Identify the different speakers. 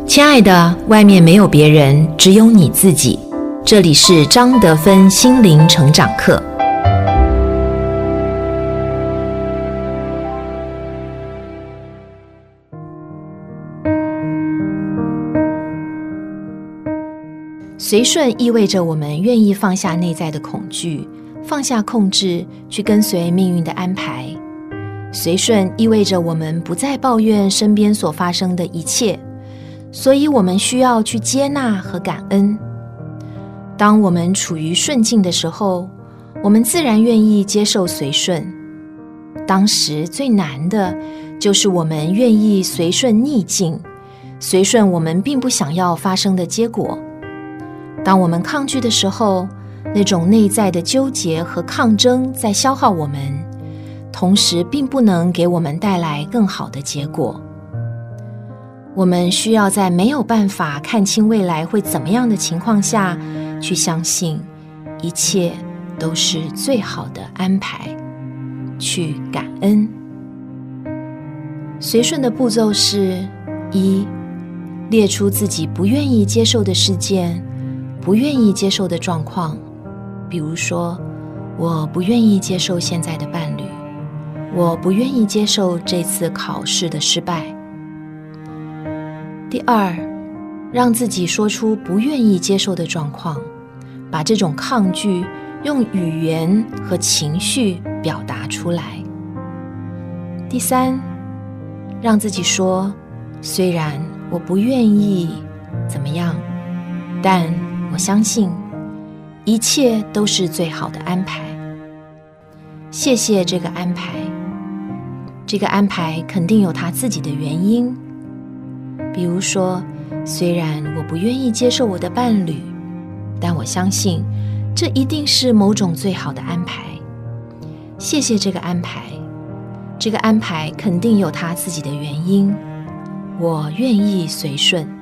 Speaker 1: 亲爱的，外面没有别人，只有你自己。这里是张德芬心灵成长课。随顺意味着我们愿意放下内在的恐惧，放下控制，去跟随命运的安排。随顺意味着我们不再抱怨身边所发生的一切，所以我们需要去接纳和感恩。当我们处于顺境的时候，我们自然愿意接受随顺。当时最难的就是我们愿意随顺逆境，随顺我们并不想要发生的结果。当我们抗拒的时候，那种内在的纠结和抗争在消耗我们，同时并不能给我们带来更好的结果。我们需要在没有办法看清未来会怎么样的情况下，去相信一切都是最好的安排，去感恩。随顺的步骤是：一、列出自己不愿意接受的事件，不愿意接受的状况，比如说，我不愿意接受现在的伴侣，我不愿意接受这次考试的失败。第二，让自己说出不愿意接受的状况，把这种抗拒用语言和情绪表达出来。第三，让自己说，虽然我不愿意怎么样，但我相信一切都是最好的安排。谢谢这个安排，这个安排肯定有它自己的原因。比如说，虽然我不愿意接受我的伴侣，但我相信这一定是某种最好的安排。谢谢这个安排，这个安排肯定有它自己的原因。我愿意随顺。